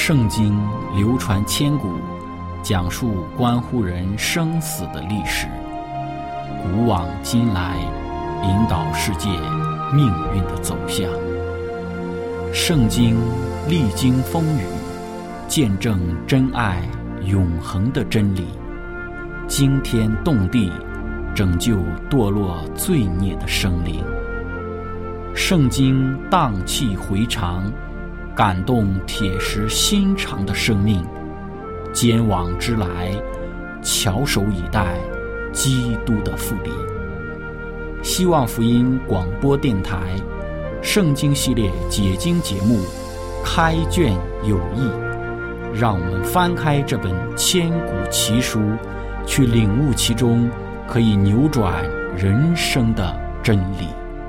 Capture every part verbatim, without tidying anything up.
圣经流传千古，讲述关乎人生死的历史，古往今来，引导世界命运的走向。圣经历经风雨，见证真爱永恒的真理，惊天动地，拯救堕落罪孽的生灵。圣经荡气回肠，感动铁石心肠的生命，坚往之来，翘首以待基督的复临。希望福音广播电台圣经系列解经节目开卷有益，让我们翻开这本千古奇书，去领悟其中可以扭转人生的真理。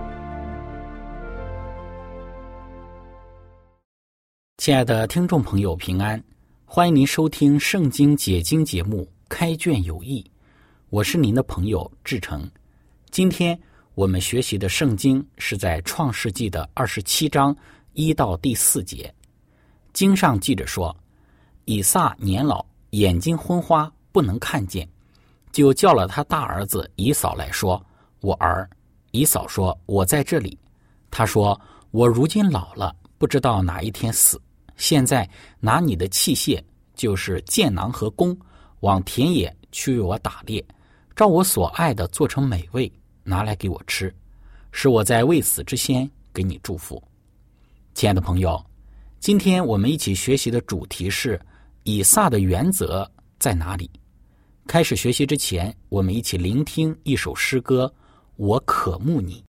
亲爱的听众朋友，平安，欢迎您收听圣经解经节目开卷有益，我是您的朋友志成。今天我们学习的圣经是在创世纪的二十七章一到第四节。经上记着说，以撒年老，眼睛昏花，不能看见，就叫了他大儿子以扫来说，我儿。以扫说，我在这里。他说，我如今老了，不知道哪一天死，现在拿你的器械，就是箭囊和弓，往田野去为我打猎，照我所爱的做成美味，拿来给我吃，使我在未死之先给你祝福。亲爱的朋友，今天我们一起学习的主题是以撒的原则在哪里？开始学习之前，我们一起聆听一首诗歌，我渴慕你。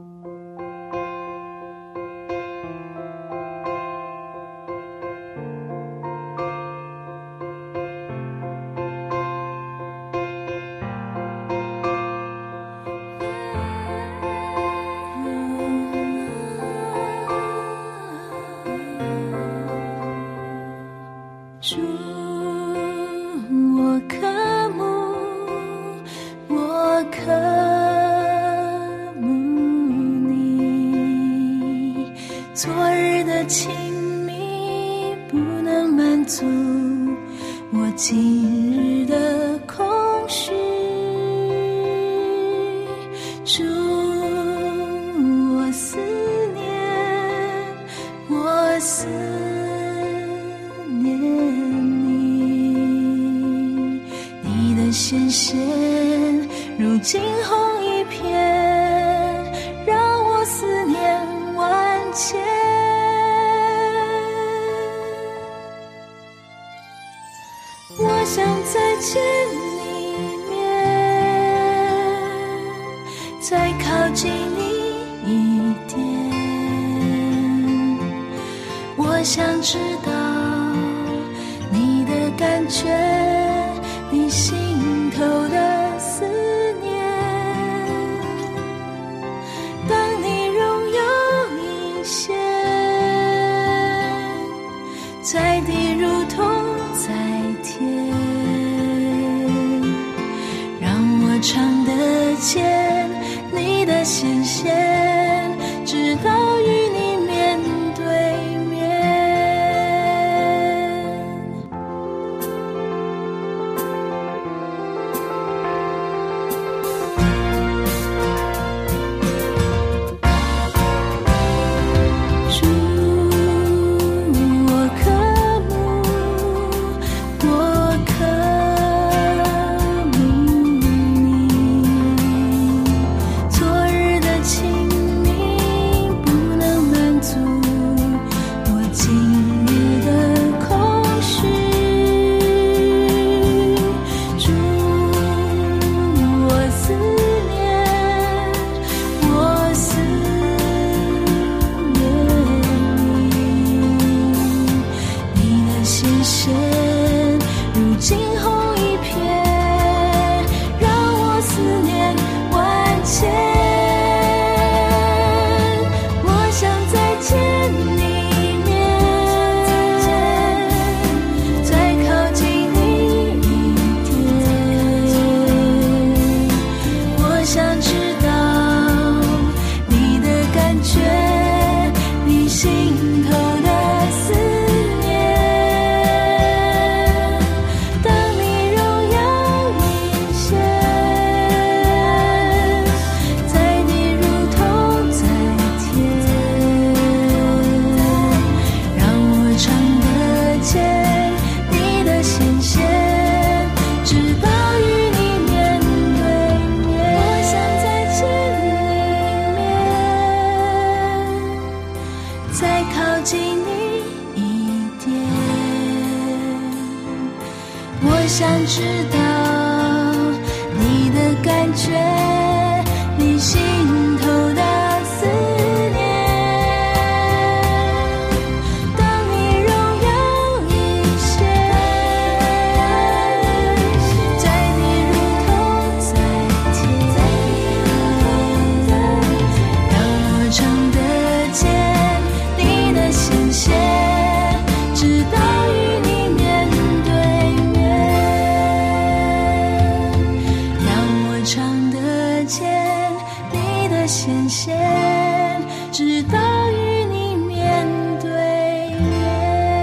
主，我渴慕，我渴慕你。昨日的亲密不能满足我今日的空虚。主，我思念，我思念显现如惊鸿一瞥，让我思念万千。我想再见你一面，再靠近你一点。我想知道你的感觉，你心头的思念。当你荣耀隐现，在地如同在天，让我尝得见你的显现，直到与你面对面。 再靠近你一点。我想知道你的感觉，你心头的思念。当你荣耀一些，在你如同在天，让我尝得见你的显现，直到与你面对面。让我尝得见你的显现，直到与你面对面。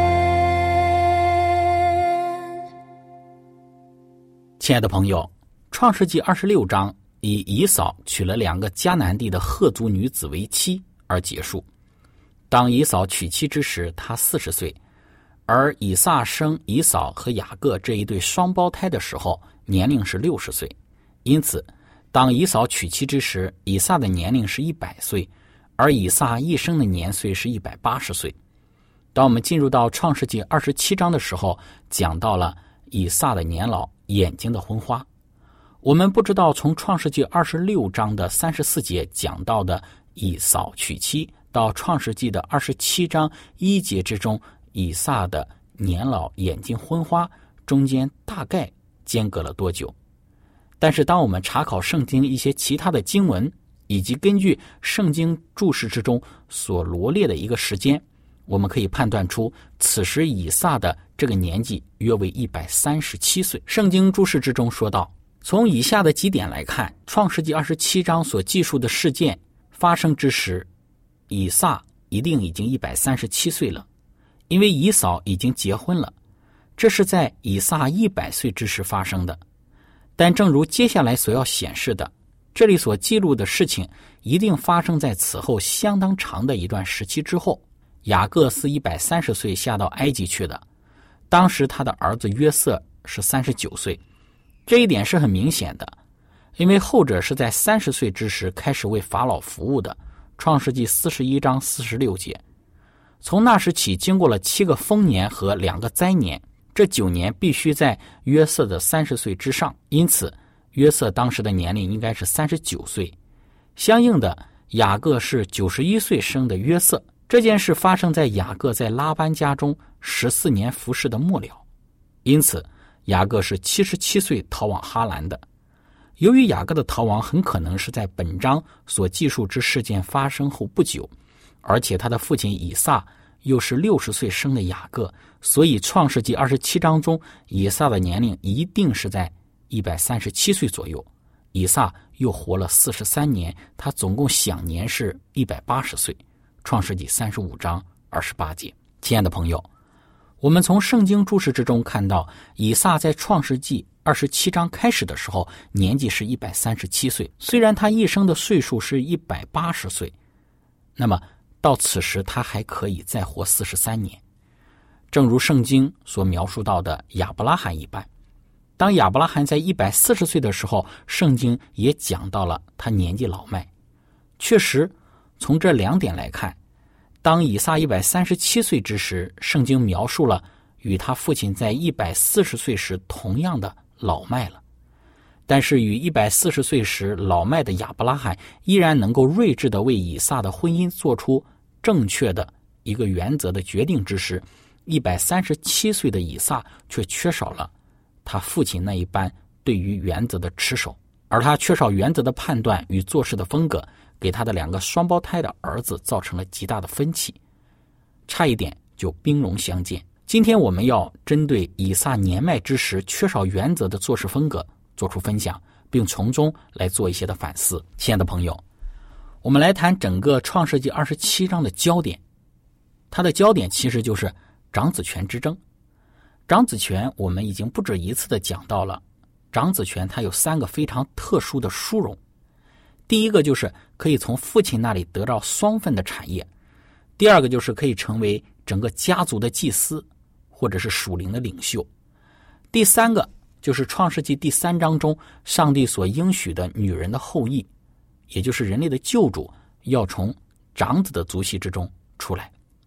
亲爱的朋友，创世纪二十六章以以扫娶了两个迦南地的赫族女子为妻而结束。当以扫娶妻之时，他四十岁，而以撒生以扫和雅各这一对双胞胎的时候，年龄是六十岁。因此，当以扫娶妻之时，以撒的年龄是一百岁，而以撒一生的年岁是一百八十岁。当我们进入到创世纪二十七章的时候，讲到了以撒的年老，眼睛的昏花。我们不知道从创世纪二十六章的三十四节讲到的以扫娶妻，到创世纪的二十七章一节之中以撒的年老眼睛昏花，中间大概间隔了多久。但是当我们查考圣经一些其他的经文，以及根据圣经注释之中所罗列的一个时间，我们可以判断出此时以撒的这个年纪约为一百三十七岁。圣经注释之中说道，从以下的几点来看，创世纪二十七章所记述的事件发生之时，以撒一定已经一百三十七岁了，因为以扫已经结婚了，这是在以撒一百岁之时发生的。但正如接下来所要显示的，这里所记录的事情一定发生在此后相当长的一段时期之后。雅各是一百三十岁下到埃及去的，当时他的儿子约瑟是三十九岁，这一点是很明显的，因为后者是在三十岁之时开始为法老服务的，创世纪四十一章四十六节。从那时起，经过了七个丰年和两个灾年，这九年必须在约瑟的三十岁之上，因此约瑟当时的年龄应该是三十九岁。相应的，雅各是九十一岁生的约瑟。这件事发生在雅各在拉班家中十四年服侍的末了，因此雅各是七十七岁逃往哈兰的。由于雅各的逃亡很可能是在本章所记述之事件发生后不久，而且他的父亲以撒又是六十岁生的雅各，所以创世纪二十七章中以撒的年龄一定是在一百三十七岁左右。以撒又活了四十三年，他总共享年是一百八十岁。创世纪三十五章二十八节。亲爱的朋友，我们从圣经注释之中看到，以撒在创世纪二十七章开始的时候年纪是一百三十七岁，虽然他一生的岁数是一百八十岁，那么到此时他还可以再活四十三年，正如圣经所描述到的亚伯拉罕一般。当亚伯拉罕在一百四十岁的时候，圣经也讲到了他年纪老迈。确实从这两点来看，当以撒一百三十七岁之时，圣经描述了与他父亲在一百四十岁时同样的老迈了。但是与一百四十岁时老迈的亚伯拉罕依然能够睿智地为以撒的婚姻做出正确的一个原则的决定之时，一百三十七岁的以撒却缺少了他父亲那一般对于原则的持守，而他缺少原则的判断与做事的风格，给他的两个双胞胎的儿子造成了极大的分歧，差一点就兵戎相见。今天我们要针对以撒年迈之时缺少原则的做事风格做出分享，并从中来做一些的反思。亲爱的朋友，我们来谈整个创世纪二十七章的焦点，它的焦点其实就是长子权之争。长子权我们已经不止一次的讲到了，长子权它有三个非常特殊的殊荣。第一个就是可以从父亲那里得到双份的产业，第二个就是可以成为整个家族的祭司或者是属灵的领袖，第三个就是创世纪第三章中上帝所应许的女人的后裔，也就是人类的救主要从长子的族系之中出来。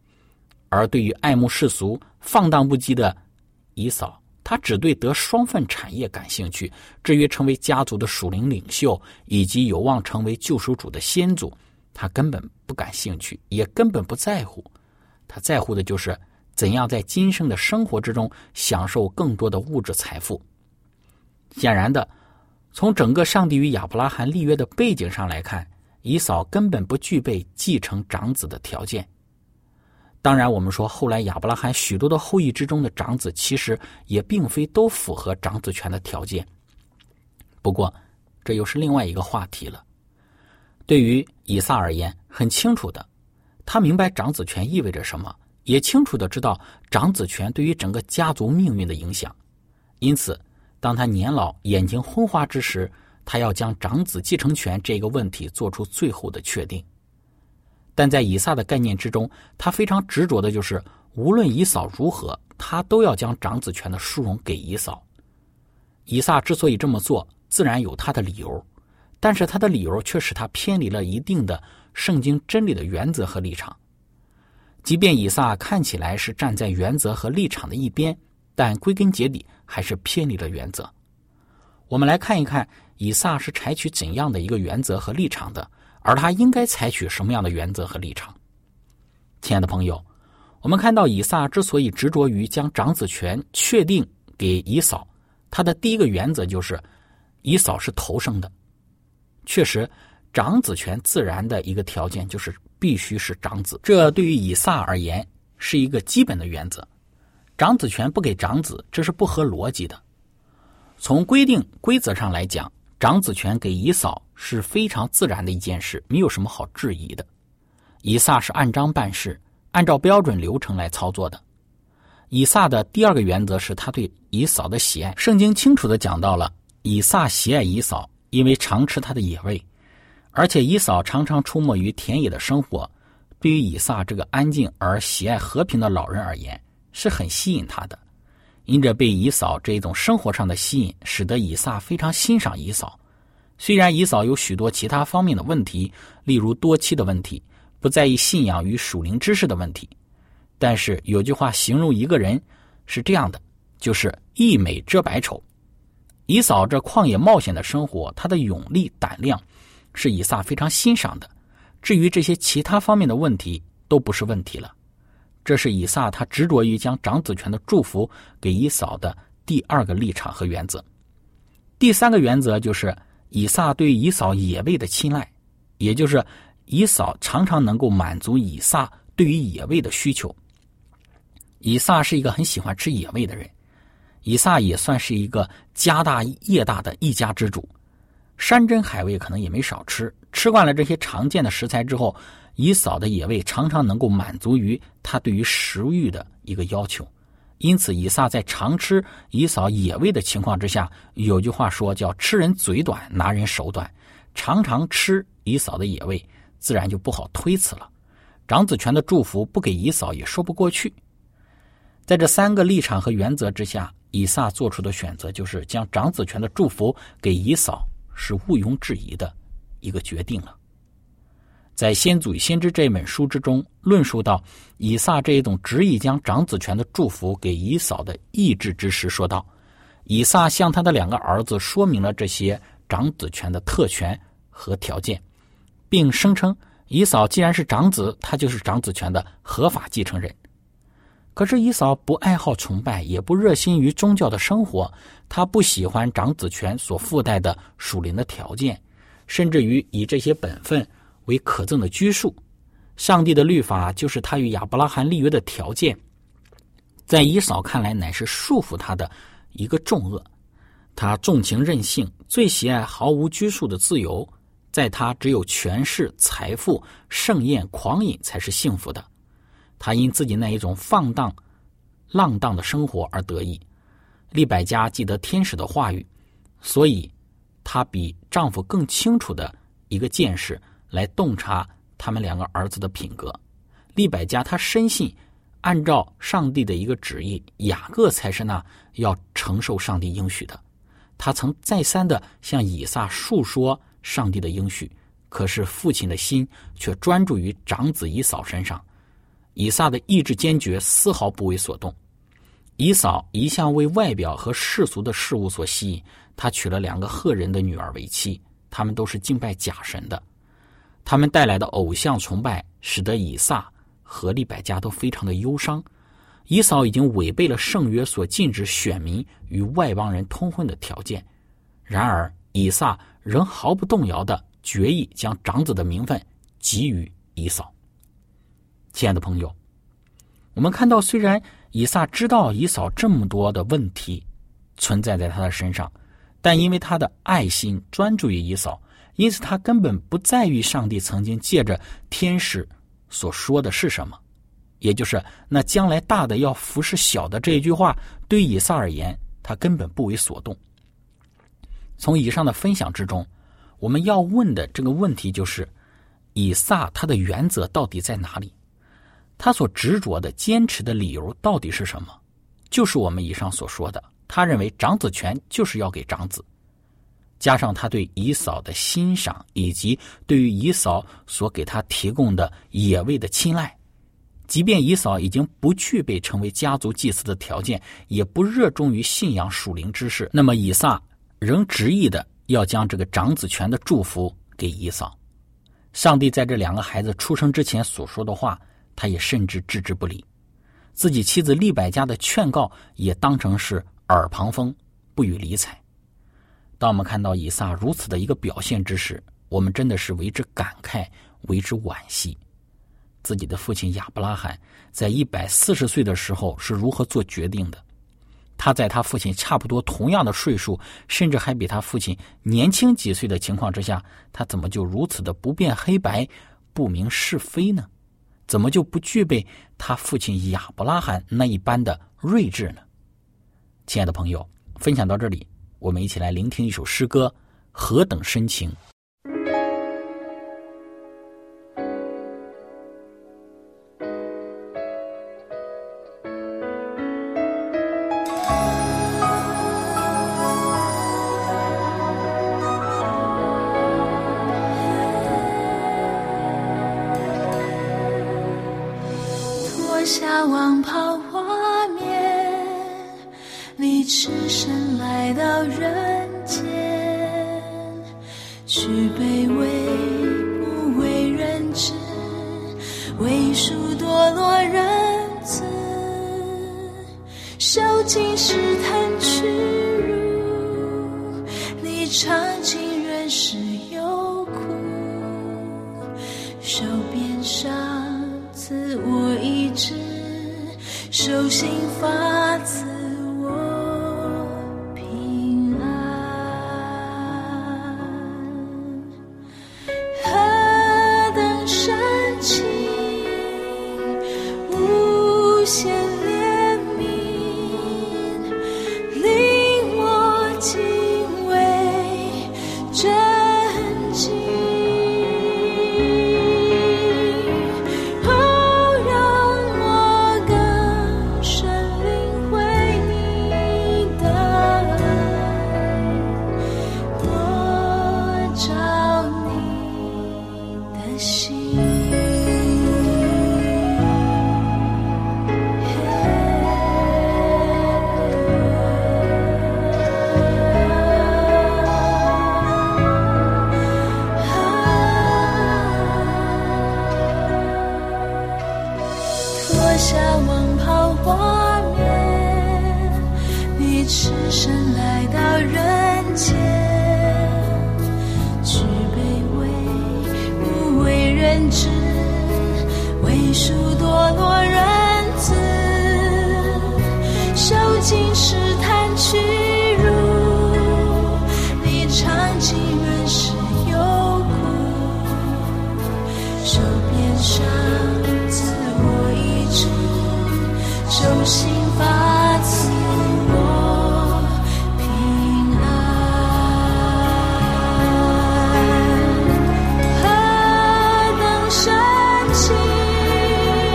而对于爱慕世俗、放荡不羁的以扫，他只对得双份产业感兴趣，至于成为家族的属灵领袖以及有望成为救赎主的先祖，他根本不感兴趣，也根本不在乎。他在乎的就是怎样在今生的生活之中享受更多的物质财富。显然的，从整个上帝与亚伯拉罕立约的背景上来看，以扫根本不具备继承长子的条件。当然，我们说后来亚伯拉罕许多的后裔之中的长子其实也并非都符合长子权的条件。不过这又是另外一个话题了。对于以撒而言，很清楚的，他明白长子权意味着什么，也清楚的知道长子权对于整个家族命运的影响。因此当他年老眼睛昏花之时，他要将长子继承权这个问题做出最后的确定。但在以撒的概念之中，他非常执着的就是无论以扫如何，他都要将长子权的殊荣给以扫。以撒之所以这么做，自然有他的理由，但是他的理由却使他偏离了一定的圣经真理的原则和立场。即便以撒看起来是站在原则和立场的一边，但归根结底还是偏离了原则。我们来看一看以撒是采取怎样的一个原则和立场的，而他应该采取什么样的原则和立场。亲爱的朋友，我们看到以撒之所以执着于将长子权确定给以扫，他的第一个原则就是以扫是头生的。确实，长子权自然的一个条件就是必须是长子，这对于以撒而言是一个基本的原则。长子权不给长子，这是不合逻辑的。从规定规则上来讲，长子权给以扫是非常自然的一件事，没有什么好质疑的。以撒是按章办事，按照标准流程来操作的。以撒的第二个原则是他对以扫的喜爱。圣经清楚地讲到了以撒喜爱以扫，因为常吃他的野味，而且以扫常常出没于田野的生活，对于以撒这个安静而喜爱和平的老人而言是很吸引他的。因着被以扫这种生活上的吸引，使得以撒非常欣赏以扫。虽然以扫有许多其他方面的问题，例如多妻的问题，不在意信仰与属灵知识的问题，但是有句话形容一个人是这样的，就是一美遮百丑。以扫这旷野冒险的生活，他的勇力胆量是以撒非常欣赏的，至于这些其他方面的问题都不是问题了。这是以撒他执着于将长子权的祝福给以扫的第二个立场和原则。第三个原则就是以撒对以扫野味的青睐，也就是以扫常常能够满足以撒对于野味的需求。以撒是一个很喜欢吃野味的人，以撒也算是一个家大业大的一家之主，山珍海味可能也没少吃，吃惯了这些常见的食材之后，以扫的野味常常能够满足于他对于食欲的一个要求。因此以撒在常吃以扫野味的情况之下，有句话说叫吃人嘴短拿人手短，常常吃以扫的野味，自然就不好推辞了。长子权的祝福不给以扫也说不过去。在这三个立场和原则之下，以撒做出的选择就是将长子权的祝福给以扫，是毋庸置疑的一个决定了。在《先祖与先知》这本书之中，论述到以撒这一种执意将长子权的祝福给以扫的意志之时，说道，以撒向他的两个儿子说明了这些长子权的特权和条件，并声称以扫既然是长子，他就是长子权的合法继承人。可是以扫不爱好崇拜，也不热心于宗教的生活，他不喜欢长子权所附带的属灵的条件，甚至于以这些本分为可憎的拘束。上帝的律法就是他与亚伯拉罕立约的条件，在以扫看来乃是束缚他的一个重恶。他重情任性，最喜爱毫无拘束的自由，在他只有权势、财富、盛宴、狂饮才是幸福的。他因自己那一种放荡浪荡的生活而得意。利百加记得天使的话语，所以他比丈夫更清楚的一个见识来洞察他们两个儿子的品格。利百加他深信按照上帝的一个旨意，雅各才是那要承受上帝应许的。他曾再三的向以撒述说上帝的应许，可是父亲的心却专注于长子以扫身上。 以撒的意志坚决，丝毫不为所动。以扫一向为外表和世俗的事物所吸引，他娶了两个赫人的女儿为妻，他们都是敬拜假神的。他们带来的偶像崇拜使得以撒和利百加都非常的忧伤。以扫已经违背了圣约所禁止选民与外邦人通婚的条件，然而以撒仍毫不动摇地决意将长子的名分给予以扫。亲爱的朋友，我们看到虽然以撒知道以扫这么多的问题存在在他的身上，但因为他的爱心专注于以扫，因此他根本不在于上帝曾经借着天使所说的是什么，也就是那将来大的要服侍小的这一句话，对于以撒而言他根本不为所动。从以上的分享之中，我们要问的这个问题就是，以撒他的原则到底在哪里？他所执着的坚持的理由到底是什么？就是我们以上所说的，他认为长子权就是要给长子，加上他对以扫的欣赏，以及对于以扫所给他提供的野味的青睐，即便以扫已经不具备成为家族祭司的条件，也不热衷于信仰属灵知识，那么以撒仍执意的要将这个长子权的祝福给以扫。上帝在这两个孩子出生之前所说的话，他也甚至置之不理，自己妻子利百加的劝告也当成是耳旁风，不予理睬。当我们看到以撒如此的一个表现之时，我们真的是为之感慨，为之惋惜。自己的父亲亚伯拉罕在一百四十岁的时候是如何做决定的？他在他父亲差不多同样的岁数，甚至还比他父亲年轻几岁的情况之下，他怎么就如此的不辨黑白，不明是非呢？怎么就不具备他父亲亚伯拉罕那一般的睿智呢？亲爱的朋友，分享到这里，我们一起来聆听一首诗歌，何等深情。 下王袍画面里，赤身来到人间，去卑微不为人知，为赎堕落人子，受尽试探屈辱，你尝尽人世忧苦，受鞭伤赐我医治，受刑罚赐我平安。何等深情，无限怜悯，令我敬畏震惊。何等深情，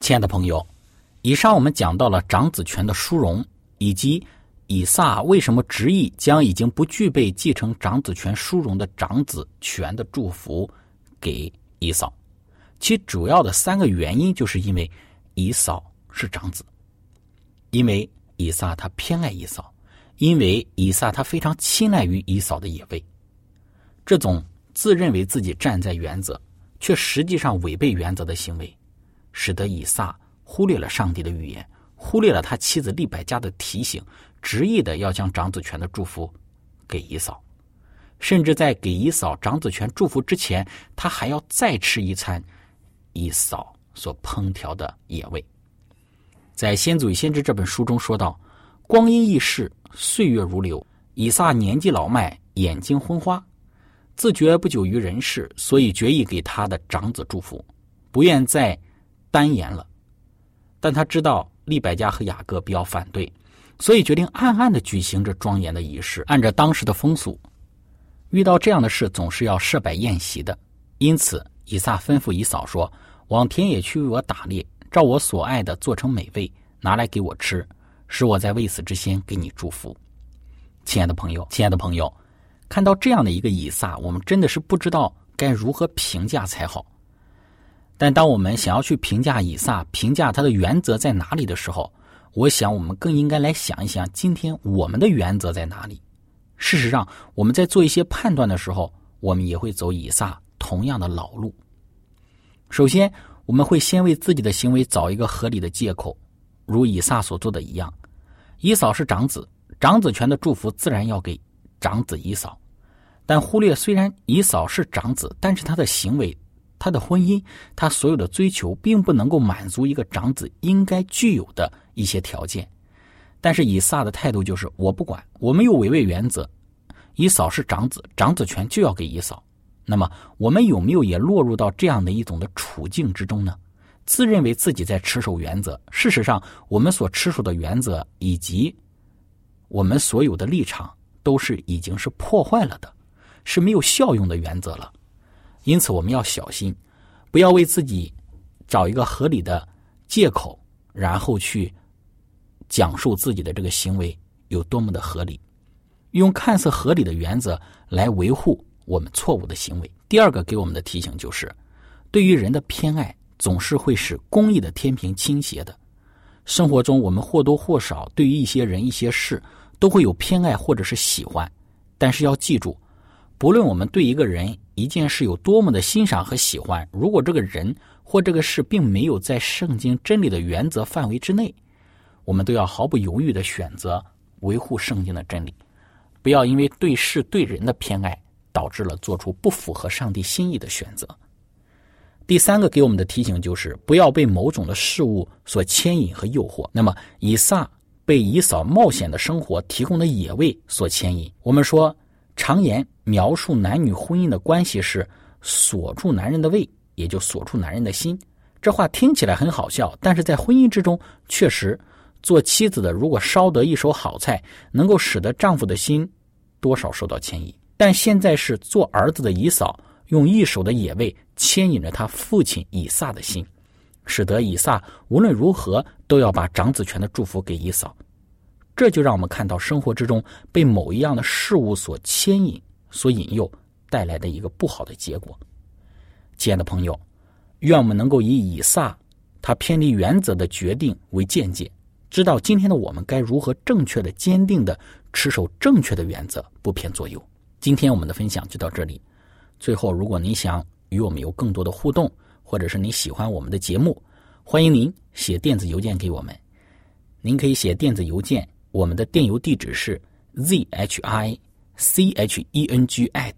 亲爱的朋友，以上我们讲到了长子权的殊荣，以及以撒为什么执意将已经不具备继承长子权殊荣的长子权的祝福给以扫。其主要的三个原因就是因为以扫是长子，因为以撒他偏爱以扫，因为以撒他非常青睐于以扫的野味。这种自认为自己站在原则，却实际上违背原则的行为，使得以撒忽略了上帝的预言，忽略了他妻子利百加的提醒，执意的要将长子权的祝福给以扫。甚至在给以扫长子权祝福之前，他还要再吃一餐以扫所烹调的野味。在《先祖与先知》这本书中说到，光阴易逝，岁月如流，以撒年纪老迈，眼睛昏花，自觉不久于人世，所以决意给他的长子祝福，不愿再单言了。但他知道利百加和雅各比较反对，所以决定暗暗地举行这庄严的仪式。按照当时的风俗，遇到这样的事总是要设摆宴席的，因此以撒吩咐以扫说，往田野去为我打猎，照我所爱的做成美味，拿来给我吃，使我在未死之先给你祝福。亲爱的朋友，亲爱的朋友，看到这样的一个以撒，我们真的是不知道该如何评价才好。但当我们想要去评价以撒，评价他的原则在哪里的时候，我想我们更应该来想一想，今天我们的原则在哪里。事实上，我们在做一些判断的时候，我们也会走以撒同样的老路。首先，我们会先为自己的行为找一个合理的借口，如以撒所做的一样。以扫是长子，长子权的祝福自然要给长子以扫，但忽略虽然以扫是长子，但是他的行为，他的婚姻，他所有的追求并不能够满足一个长子应该具有的一些条件。但是以撒的态度就是我不管，我们有违背原则，以扫是长子，长子权就要给以扫。那么我们有没有也落入到这样的一种的处境之中呢？自认为自己在持守原则，事实上我们所持守的原则以及我们所有的立场都是已经是破坏了的，是没有效用的原则了。因此我们要小心，不要为自己找一个合理的借口，然后去讲述自己的这个行为有多么的合理，用看似合理的原则来维护我们错误的行为。第二个给我们的提醒就是，对于人的偏爱总是会使公义的天平倾斜的。生活中我们或多或少对于一些人一些事都会有偏爱或者是喜欢，但是要记住，不论我们对一个人一件事有多么的欣赏和喜欢，如果这个人或这个事并没有在圣经真理的原则范围之内，我们都要毫不犹豫地选择维护圣经的真理，不要因为对事对人的偏爱导致了做出不符合上帝心意的选择。第三个给我们的提醒就是，不要被某种的事物所牵引和诱惑。那么以撒被以扫冒险的生活提供的野味所牵引。我们说常言描述男女婚姻的关系是锁住男人的胃，也就锁住男人的心。这话听起来很好笑，但是在婚姻之中，确实做妻子的如果烧得一手好菜，能够使得丈夫的心多少受到牵引。但现在是做儿子的以扫用一手的野味牵引着他父亲以撒的心，使得以撒无论如何都要把长子权的祝福给以扫。这就让我们看到生活之中被某一样的事物所牵引所引诱带来的一个不好的结果。亲爱的朋友，愿我们能够以以撒他偏离原则的决定为鉴戒，知道今天的我们该如何正确的坚定的持守正确的原则，不偏左右。今天我们的分享就到这里。最后，如果您想与我们有更多的互动，或者是你喜欢我们的节目，欢迎您写电子邮件给我们。您可以写电子邮件，我们的电邮地址是 z h i c h e n g at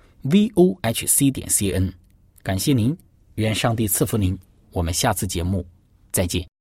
v o h c 点 c n。 感谢您，愿上帝赐福您，我们下次节目再见。